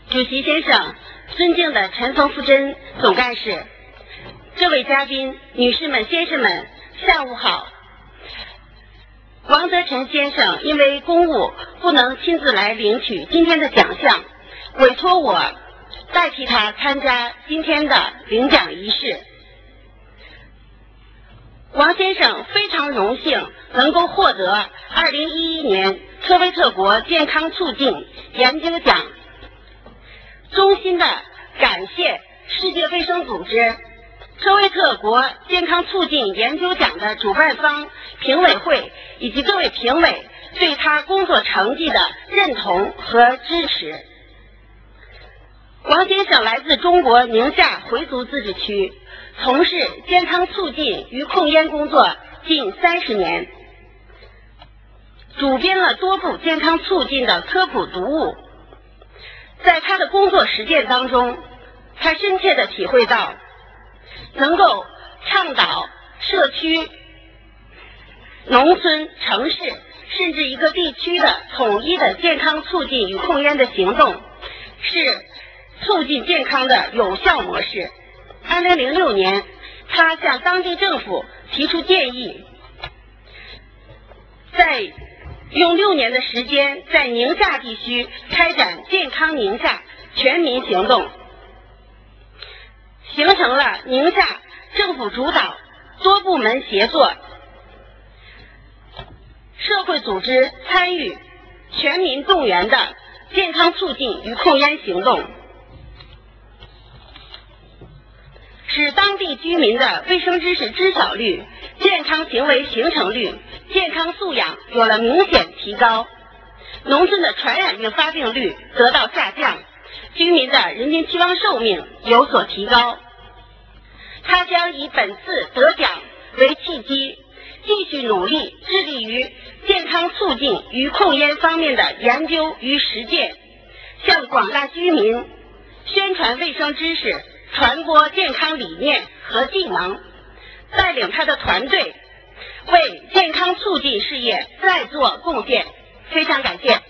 主席先生，尊敬的陈冯富珍总干事，各位嘉宾、女士们、先生们，下午好。王德臣先生因为公务不能亲自来领取今天的奖项，委托我代替他参加今天的领奖仪式。王先生非常荣幸能够获得2011年科威特国健康促进研究奖，衷心的感谢世界卫生组织科威特国健康促进研究奖的主办方、评委会以及各位评委对他工作成绩的认同和支持。王先生来自中国宁夏回族自治区，从事健康促进与控烟工作近30年，主编了多部健康促进的科普读物。在他的工作实践当中，他深切地体会到，能够倡导社区、农村、城市甚至一个地区的统一的健康促进与控烟的行动，是促进健康的有效模式。2006年，他向当地政府提出建议，用6年的时间，在宁夏地区开展健康宁夏全民行动，形成了宁夏政府主导、多部门协作、社会组织参与、全民动员的健康促进与控烟行动，使当地居民的卫生知识知晓率、健康行为形成率、健康素养有了明显提高，农村的传染病发病率得到下降，居民的人均期望寿命有所提高。他将以本次得奖为契机，继续努力致力于健康促进与控烟方面的研究与实践，向广大居民宣传卫生知识，传播健康理念和技能，带领他的团队为健康促进事业再做贡献。非常感谢。